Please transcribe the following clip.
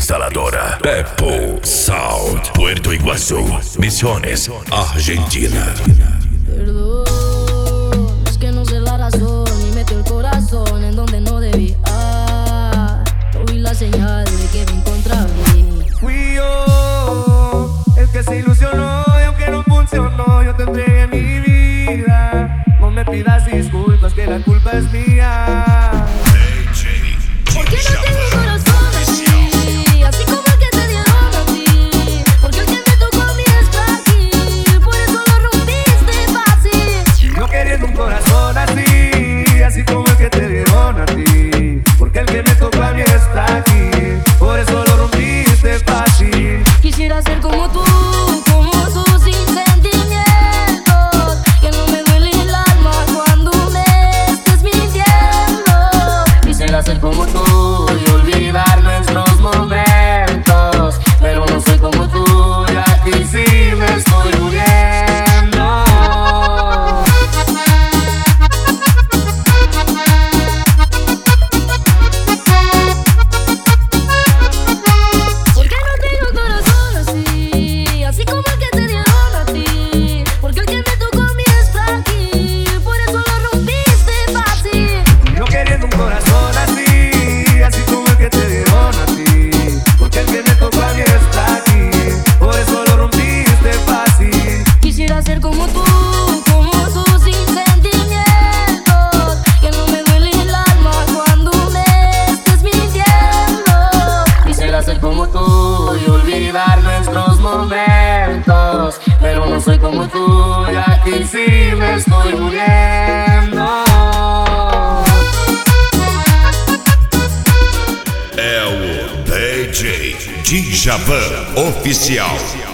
Instaladora Beppo Sound, Puerto Iguazú, Misiones, Argentina. Perdón, es que no sé la razón y metí el corazón en donde no debía. No vi la señal de que me encontraba mí. Fui yo el que se ilusionó y aunque no funcionó, yo te entregué mi vida. No me pidas disculpas, que la culpa es mía. ¿Por qué no tengo corazón así? Así como el que te dieron a ti. Porque el que me tocó a mí está aquí. Por eso lo rompiste fácil. Yo queriendo un corazón así, así como el que te dieron a ti. Porque el que me tocó a mí está aquí. Por eso lo rompiste fácil. Quisiera ser como tú, sin sentimientos. Que no me duele el alma cuando me estés mintiendo. Quisiera ser como tú y olvidar nuestros momentos. Pero no soy como tú y aquí sí me estoy muriendo. ¿Por qué no tengo corazón así? Así como el que te dieron a ti. Porque el que me tocó a mí está aquí. Por eso lo rompiste fácil. Yo queriendo un corazón así, así como el que te dieron a ti. Porque el que me tocó a mí está aquí. Por eso lo rompiste fácil. Quisiera ser como tú, sin sentimientos. Que no me duele el alma cuando me estés mintiendo. Quisiera ser como tú y olvidar nuestros momentos. Pero no soy como tú y aquí sí me estoy muriendo. É o DJ Djavan Oficial.